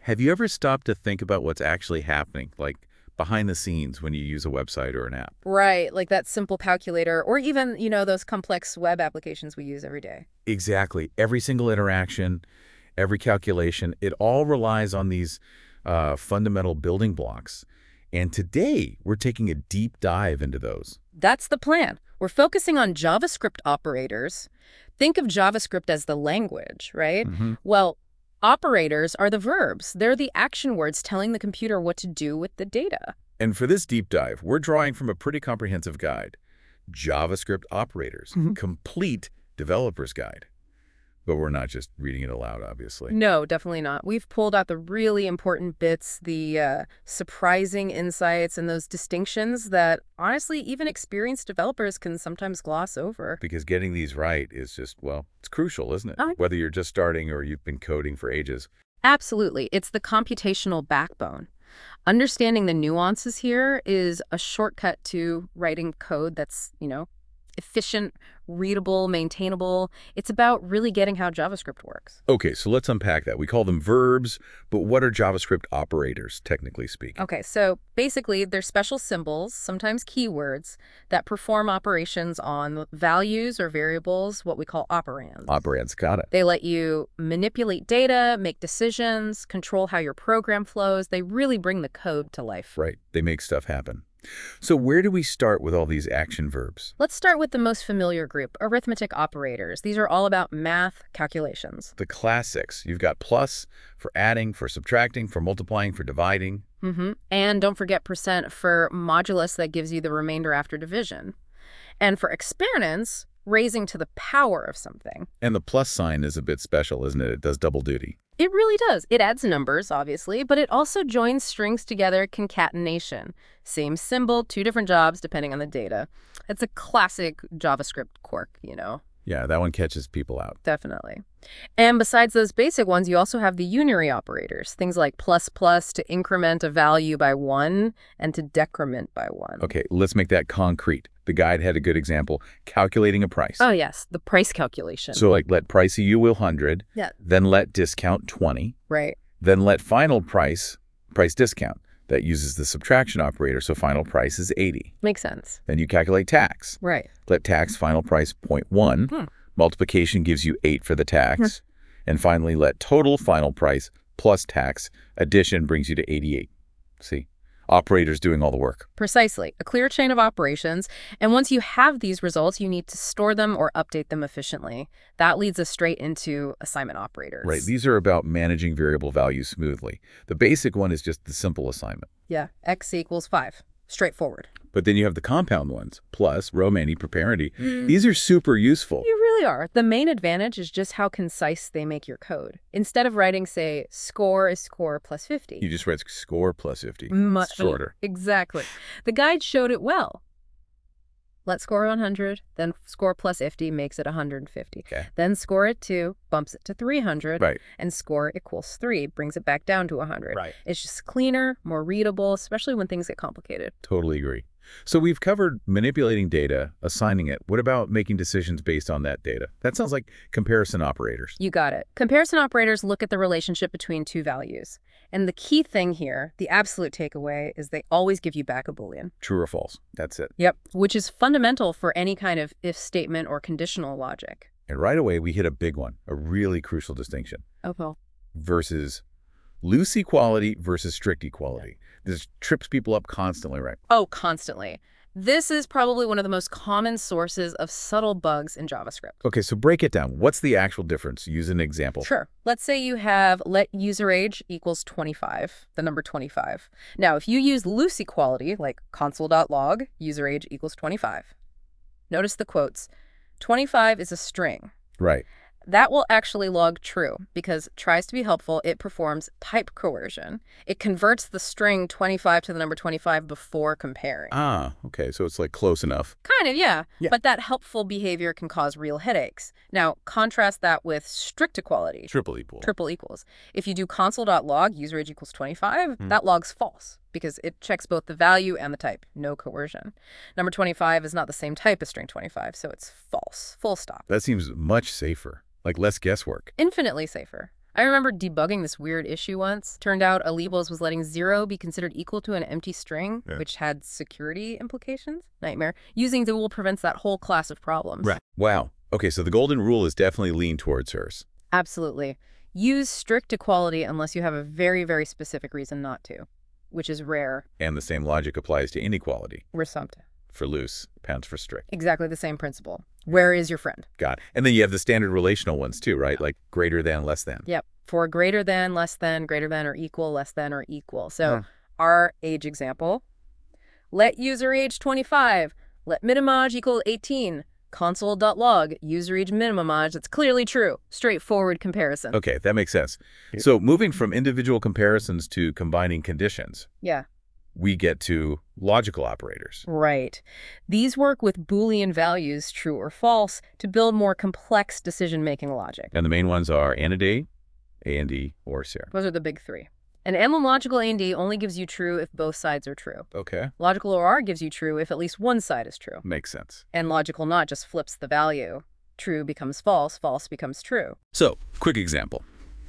Have you ever stopped to think about what's actually happening, like behind the scenes when you use a website or an app? Right, like that simple calculator or even, those complex web applications we use every day. Exactly. Every single interaction, every calculation, it all relies on these fundamental building blocks. And today, we're taking a deep dive into those. That's the plan. We're focusing on JavaScript operators. Think of JavaScript as the language, right? hmm Well, operators are the verbs. They're the action words telling the computer what to do with the data. And for this deep dive, we're drawing from a pretty comprehensive guide, JavaScript Operators, Complete Developer's Guide. But we're not just reading it aloud, obviously. No, definitely not. We've pulled out the really important bits, the surprising insights, and those distinctions that, honestly, even experienced developers can sometimes gloss over. Because getting these right is just, well, it's crucial, isn't it? Oh, Whether you're just starting or you've been coding for ages. absolutely. It's the computational backbone. Understanding the nuances here is a shortcut to writing code that's, efficient, readable, maintainable. It's about really getting how JavaScript works. Okay, so let's unpack that. We call them verbs, but what are JavaScript operators, technically speaking? Okay, so basically, they're special symbols, sometimes keywords, that perform operations on values or variables, what we call operands. Operands, got it. They let you manipulate data, make decisions, control how your program flows. They really bring the code to life. Right, they make stuff happen. So where do we start with all these action verbs? Let's start with the most familiar group, arithmetic operators. These are all about math calculations. The classics. You've got plus for adding, for subtracting, for multiplying, for dividing. And don't forget percent for modulus that gives you the remainder after division. And for exponents, raising to the power of something. And the plus sign is a bit special, isn't it? It does double duty. It really does. It adds numbers, obviously, but it also joins strings together, concatenation. Same symbol, two different jobs depending on the data. It's a classic JavaScript quirk. Yeah, that one catches people out. Definitely. And besides those basic ones, you also have the unary operators, things like plus plus to increment a value by 1 and to decrement by 1. Okay, let's make that concrete. The guide had a good example, calculating a price. Oh, yes, the price calculation. So like let price you will 100, Yeah. then let discount 20, Right. then let final price discount. That uses the subtraction operator, so final price is 80. Makes sense. Then you calculate tax. Right. Let tax final price 0.1. Multiplication gives you 8 for the tax. And finally, let total final price plus tax. Addition brings you to 88. See? Operators doing all the work. Precisely. A clear chain of operations. And once you have these results, you need to store them or update them efficiently. That leads us straight into assignment operators. Right. These are about managing variable values smoothly. The basic one is just the simple assignment. Yeah. X equals 5. Straightforward. But then you have the compound ones, plus, row many, preparity. These are super useful. You really are. The main advantage is just how concise they make your code. Instead of writing, say, score is score plus 50. You just read score plus 50. Much It's shorter. Exactly. The guide showed it well. Let score 100, then score plus 50 makes it 150. Okay. Then score at 2, bumps it to 300, Right. and score equals 3, brings it back down to 100. Right. It's just cleaner, more readable, especially when things get complicated. Totally agree. So we've covered manipulating data, assigning it. What about making decisions based on that data? That sounds like comparison operators. You got it. Comparison operators look at the relationship between two values. And the key thing here, the absolute takeaway, is they always give you back a Boolean. True or false. That's it. Yep. Which is fundamental for any kind of if statement or conditional logic. And right away, we hit a big one, a really crucial distinction Oh, well. versus loose equality versus strict equality. This trips people up constantly, right? Oh, constantly. This is probably one of the most common sources of subtle bugs in JavaScript. Okay, so break it down. What's the actual difference? Use an example. Sure. Let's say you have let user age equals 25, the number 25. Now, if you use loose equality, like console.log, user age equals 25. Notice the quotes. 25 is a string. Right. That will actually log true because it tries to be helpful. It performs type coercion. It converts the string 25 to the number 25 before comparing. Ah, okay, so it's like close enough. Kind of, yeah. Yeah. But that helpful behavior can cause real headaches. Now, contrast that with strict equality. Triple equal. Triple equals. If you do console.log, user age equals 25, that log's false because it checks both the value and the type. No coercion. Number 25 is not the same type as string 25, so it's false. Full stop. That seems much safer, like less guesswork. Infinitely safer. I remember debugging this weird issue once. Turned out Alibos was letting 0 be considered equal to an empty string, which had security implications. Nightmare. Using dual prevents that whole class of problems. Right. Wow. Okay, so the golden rule is definitely lean towards hers. Absolutely. Use strict equality unless you have a very, very specific reason not to, which is rare. And the same logic applies to inequality. Resumptive. For loose, pounds for strict. Exactly the same principle. Where is your friend? Got it. And then you have the standard relational ones too, right? Like greater than, less than. Yep. For greater than, less than, greater than or equal, less than or equal. So our age example, let user age 25, let minimage equal 18. Console.log, user age minimumage, that's clearly true. Straightforward comparison. Okay, that makes sense. So moving from individual comparisons to combining conditions. Yeah. We get to logical operators. Right. These work with Boolean values, true or false, to build more complex decision-making logic. And the main ones are AND A, AND, or SER. Those are the big three. And logical AND only gives you true if both sides are true. Okay. Logical OR gives you true if at least one side is true. Makes sense. And logical NOT just flips the value. True becomes false, false becomes true. So, quick example.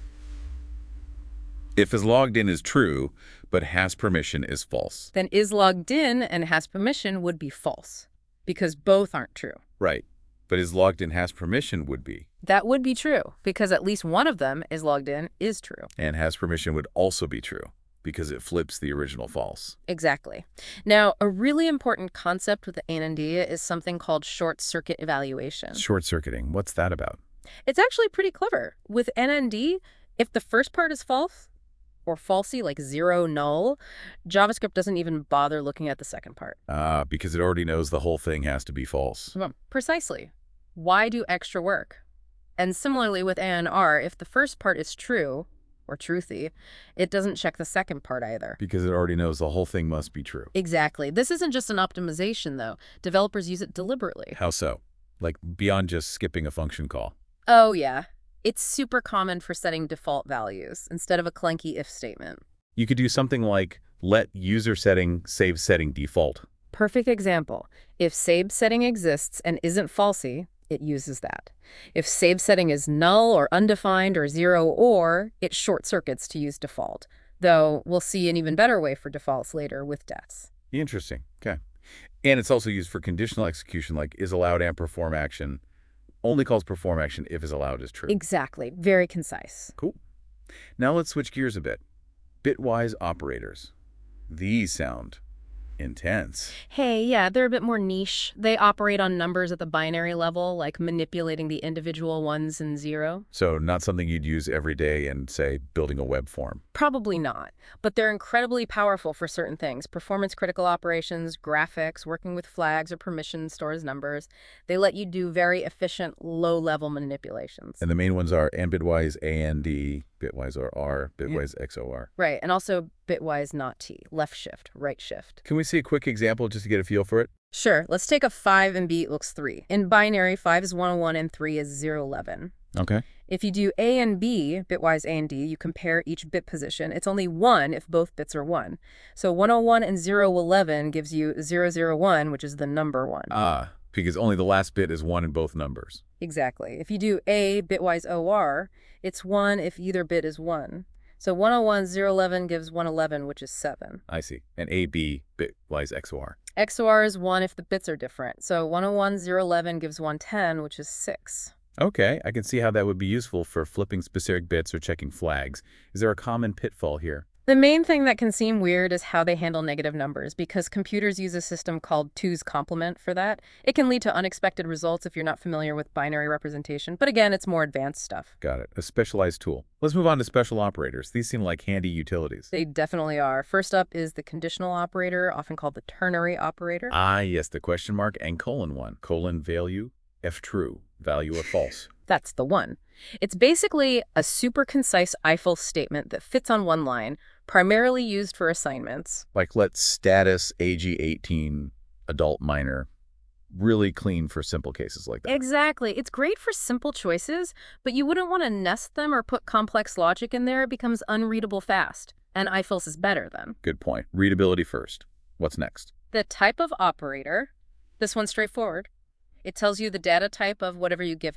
If is logged in is true, but has permission is false. Then is logged in and has permission would be false, because both aren't true. Right. But is logged in has permission would be. That would be true, because at least one of them is logged in is true. And has permission would also be true, because it flips the original false. Exactly. Now, a really important concept with the AND is something called short-circuit evaluation. Short-circuiting, what's that about? It's actually pretty clever. With NND, if the first part is false, or falsy, like 0, null, JavaScript doesn't even bother looking at the second part. Because it already knows the whole thing has to be false. Precisely. Why do extra work? And similarly with ANR, if the first part is true, or truthy, it doesn't check the second part either. Because it already knows the whole thing must be true. Exactly. This isn't just an optimization, though. Developers use it deliberately. How so? Like beyond just skipping a function call? Oh, yeah. It's super common for setting default values instead of a clunky if statement. You could do something like let user setting save setting default. Perfect example. If save setting exists and isn't falsy, it uses that. If save setting is null or undefined or 0 or, it short circuits to use default. Though we'll see an even better way for defaults later with deaths. Interesting. Okay. And it's also used for conditional execution like is allowed and perform action. Only calls perform action if is allowed is true. Exactly. Very concise. Cool. Now let's switch gears a bit. Bitwise operators. These sound intense. Hey, yeah, they're a bit more niche. They operate on numbers at the binary level, like manipulating the individual ones and 0. So not something you'd use every day in, say, building a web form. Probably not. But they're incredibly powerful for certain things. Performance-critical operations, graphics, working with flags or permissions, stores numbers. They let you do very efficient, low-level manipulations. And the main ones are Bitwise AND, Bitwise OR, Bitwise XOR. Right, and also Bitwise not T, left shift, right shift. Can we see a quick example just to get a feel for it? Sure, let's take a 5 and B looks 3. In binary, 5 is 101 and 3 is 011. Okay. If you do A and B, bitwise A and D, you compare each bit position. It's only 1 if both bits are 1. So 101 and 011 gives you 001, which is the number 1. Because only the last bit is 1 in both numbers. Exactly. If you do A, bitwise OR, it's 1 if either bit is 1. So 101, 011 gives 111, which is 7. I see. And AB, Bitwise XOR. XOR is 1 if the bits are different. So 101, 011 gives 110, which is 6. Okay, I can see how that would be useful for flipping specific bits or checking flags. Is there a common pitfall here? The main thing that can seem weird is how they handle negative numbers, because computers use a system called 2's complement for that. It can lead to unexpected results if you're not familiar with binary representation, but again, it's more advanced stuff. Got it. A specialized tool. Let's move on to special operators. These seem like handy utilities. They definitely are. First up is the conditional operator, often called the ternary operator. Ah, yes, the question mark and colon one. Colon value, if true, value if false. That's the one. It's basically a super concise Eiffel statement that fits on one line, primarily used for assignments. Like let status AG 18, adult minor. Really clean for simple cases like that. Exactly. It's great for simple choices, but you wouldn't want to nest them or put complex logic in there. It becomes unreadable fast. And Eiffels is better then. Good point. Readability first. What's next? The type of operator. This one's straightforward. It tells you the data type of whatever you give it.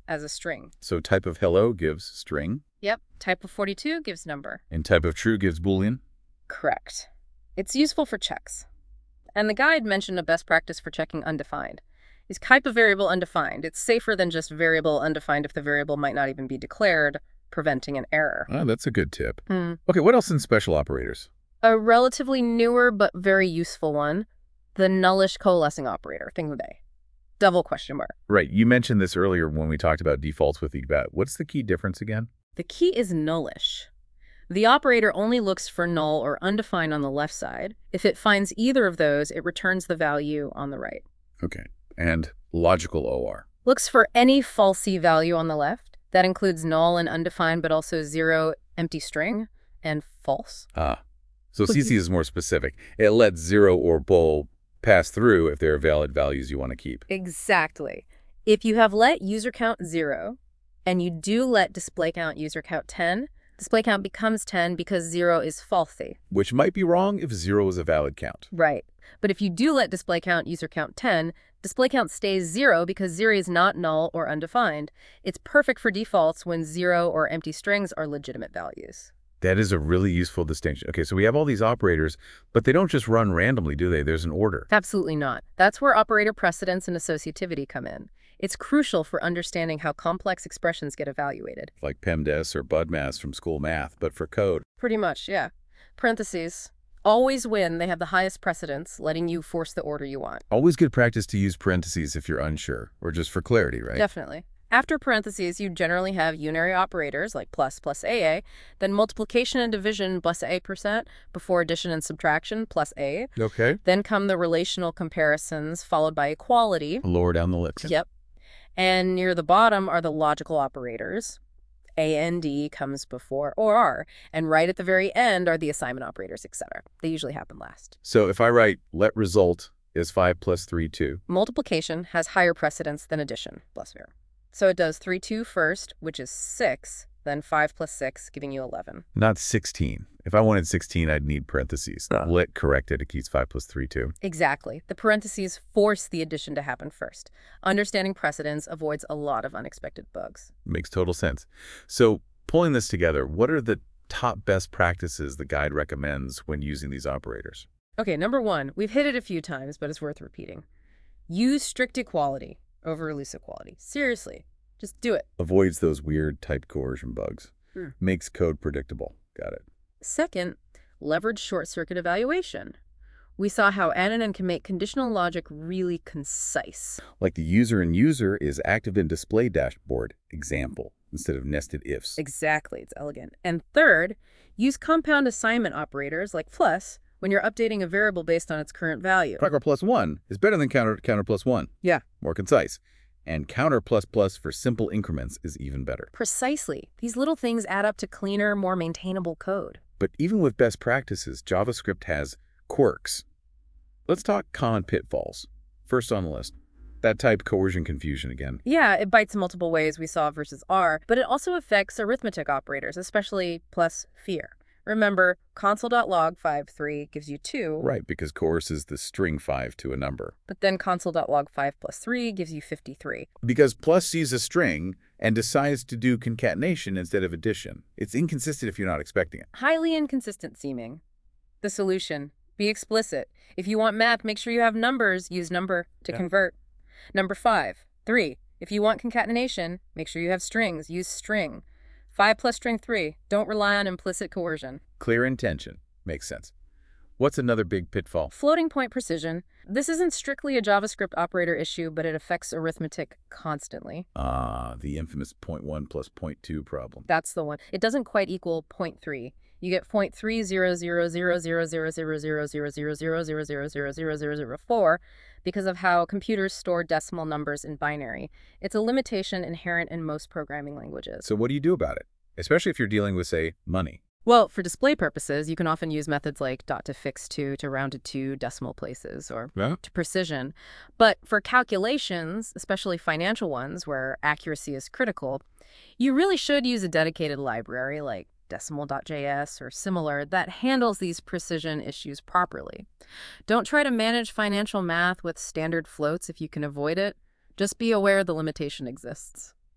as a string. So type of hello gives string, Yep. Type of 42 gives number. and type of true gives Boolean. Correct. It's useful for checks. And the guide mentioned a best practice for checking undefined. Is type of variable undefined? It's safer than just variable undefined if the variable might not even be declared, preventing an error. Ah, that's a good tip. Okay, what else in special operators? A relatively newer but very useful one, the nullish coalescing operator, thing of the day. Double question mark. Right, you mentioned this earlier when we talked about defaults with eval. What's the key difference again? The key is nullish. The operator only looks for null or undefined on the left side. If it finds either of those, it returns the value on the right. Okay, and logical OR. Looks for any falsy value on the left. That includes null and undefined, but also 0, empty string, and false. Ah, so CC is more specific. It lets 0 or bool pass through if there are valid values you want to keep. Exactly. If you have let user count 0, and you do let display count user count 10, display count becomes 10 because 0 is falsy. Which might be wrong if 0 is a valid count. Right. But if you do let display count user count 10, display count stays 0 because 0 is not null or undefined. It's perfect for defaults when 0 or empty strings are legitimate values. That is a really useful distinction. Okay, so we have all these operators, but they don't just run randomly, do they? There's an order. Absolutely not. That's where operator precedence and associativity come in. It's crucial for understanding how complex expressions get evaluated. Like PEMDAS or BUDMAS from school math, but for code. Pretty much, yeah. Parentheses. Always when they have the highest precedence, letting you force the order you want. Always good practice to use parentheses if you're unsure, or just for clarity, right? Definitely. After parentheses, you generally have unary operators like plus AA, then multiplication and division plus A% before addition and subtraction plus A. Okay. Then come the relational comparisons followed by equality. Lower down the list. Yep. And near the bottom are the logical operators. AND comes before OR, and right at the very end are the assignment operators, etc. They usually happen last. So if I write let result is 5 plus 3, 2. Multiplication has higher precedence than addition plus 0. So it does 3, 2 first, which is 6, then 5 plus 6, giving you 11. Not 16. If I wanted 16, I'd need parentheses. Let corrected, it keeps 5 plus 3, 2. Exactly. The parentheses force the addition to happen first. Understanding precedence avoids a lot of unexpected bugs. Makes total sense. So pulling this together, what are the top best practices the guide recommends when using these operators? Okay, number 1, we've hit it a few times, but it's worth repeating. Use strict equality over loose equality. Seriously, just do it. Avoids those weird type coercion bugs. Makes code predictable. Got it. Second, leverage short-circuit evaluation. We saw how Annonin can make conditional logic really concise. Like the user in user is active in display dashboard example instead of nested ifs. Exactly, it's elegant. And third, use compound assignment operators like plus when you're updating a variable based on its current value. Counter plus 1 is better than counter plus 1. Yeah. More concise. And counter plus plus for simple increments is even better. Precisely. These little things add up to cleaner, more maintainable code. But even with best practices, JavaScript has quirks. Let's talk common pitfalls. First on the list, that type coercion confusion again. Yeah, it bites in multiple ways we saw versus R, but it also affects arithmetic operators, especially plus fear. Remember, console.log 5 3 gives you 2. Right, because coerces the string 5 to a number. But then console.log 5 plus 3 gives you 53. Because plus sees a string and decides to do concatenation instead of addition. It's inconsistent if you're not expecting it. Highly inconsistent seeming. The solution: be explicit. If you want math, make sure you have numbers. Use number to convert. Number 3. If you want concatenation, make sure you have strings. Use string. 5 plus string 3. Don't rely on implicit coercion. Clear intention. Makes sense. What's another big pitfall? Floating point precision. This isn't strictly a JavaScript operator issue, but it affects arithmetic constantly. The infamous 0.1 plus 0.2 problem. That's the one. It doesn't quite equal 0.3. You get 0.3000000000000000004 because of how computers store decimal numbers in binary. It's a limitation inherent in most programming languages. So what do you do about it? Especially if you're dealing with, say, money. Well, for display purposes, you can often use methods like .to_fix_2 to round to 2 decimal places or to precision. But for calculations, especially financial ones where accuracy is critical, you really should use a dedicated library like decimal.js or similar that handles these precision issues properly. Don't try to manage financial math with standard floats if you can avoid it. Just be aware the limitation exists.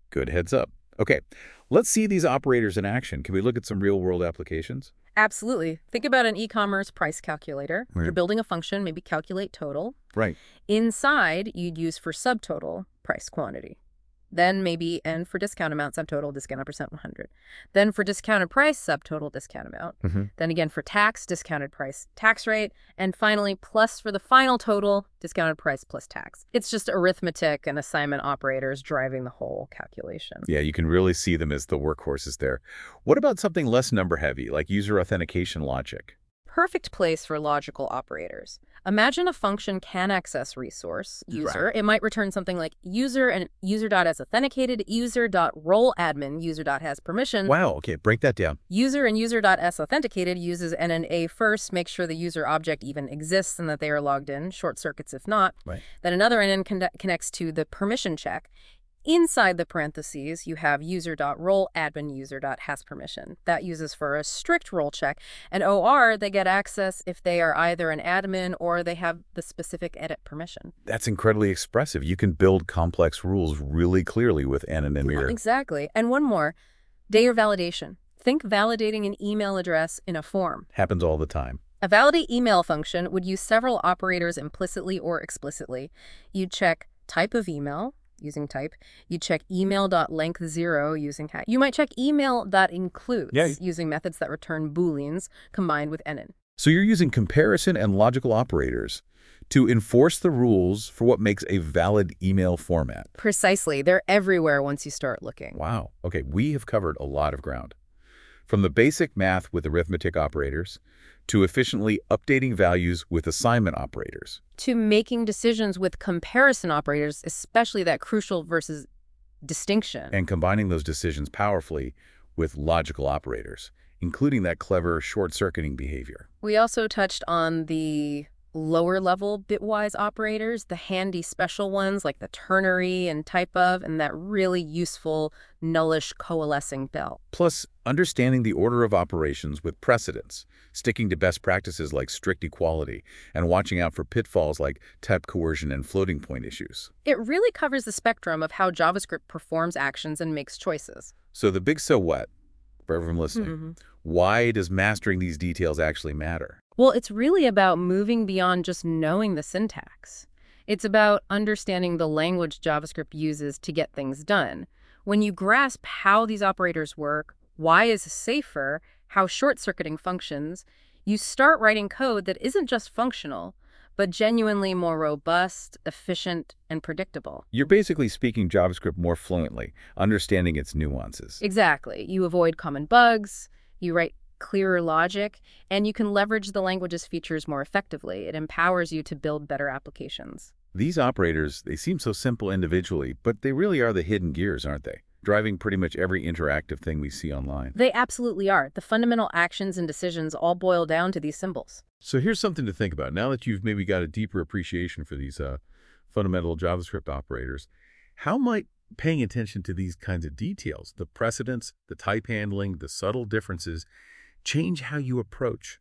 Good heads up. Okay, let's see these operators in action. Can we look at some real-world applications? Absolutely. Think about an e-commerce price calculator. Right. You're building a function, maybe calculate total. Right. Inside, you'd use for subtotal, price quantity. Then maybe N for discount amount, subtotal, discount percent 100. Then for discounted price, subtotal, discount amount. Then again for tax, discounted price, tax rate. And finally, plus for the final total, discounted price plus tax. It's just arithmetic and assignment operators driving the whole calculation. Yeah, you can really see them as the workhorses there. What about something less number-heavy, like user authentication logic? Perfect place for logical operators. Imagine a function can access resource, user. Right. It might return something like user and user.has authenticated, user.roleadmin, user.has permission. Wow, okay, break that down. User and user.s authenticated uses NNA first, makes sure the user object even exists and that they are logged in, short circuits if not. Right. Then another NN connects to the permission check. Inside the parentheses, you have user.roleadmin user.has permission. That uses for a strict role check. And OR, they get access if they are either an admin or they have the specific edit permission. That's incredibly expressive. You can build complex rules really clearly with N and Mirror. Exactly. And one more, data validation. Think validating an email address in a form. Happens all the time. A validate email function would use several operators implicitly or explicitly. You'd check type of email, using type. You check email.length 0 using hash. You might check email.includes using methods that return booleans combined with NN. So you're using comparison and logical operators to enforce the rules for what makes a valid email format. Precisely. They're everywhere once you start looking. Wow. Okay, we have covered a lot of ground. From the basic math with arithmetic operators to efficiently updating values with assignment operators. To making decisions with comparison operators, especially that crucial versus distinction. And combining those decisions powerfully with logical operators, including that clever short-circuiting behavior. We also touched on the lower-level bitwise operators, the handy special ones like the ternary and type of, and that really useful nullish coalescing bell. Plus, understanding the order of operations with precedence, sticking to best practices like strict equality, and watching out for pitfalls like type coercion and floating point issues. It really covers the spectrum of how JavaScript performs actions and makes choices. So the big so what, for everyone listening, why does mastering these details actually matter? Well, it's really about moving beyond just knowing the syntax. It's about understanding the language JavaScript uses to get things done. When you grasp how these operators work, why is safer, how short-circuiting functions, you start writing code that isn't just functional, but genuinely more robust, efficient, and predictable. You're basically speaking JavaScript more fluently, understanding its nuances. Exactly. You avoid common bugs, you write clearer logic, and you can leverage the language's features more effectively. It empowers you to build better applications. These operators, they seem so simple individually, but they really are the hidden gears, aren't they? Driving pretty much every interactive thing we see online. They absolutely are. The fundamental actions and decisions all boil down to these symbols. So here's something to think about. Now that you've maybe got a deeper appreciation for these fundamental JavaScript operators, how might paying attention to these kinds of details, the precedence, the type handling, the subtle differences, change how you approach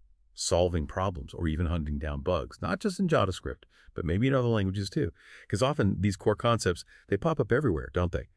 solving problems or even hunting down bugs, not just in JavaScript, but maybe in other languages too? Because often these core concepts, they pop up everywhere, don't they?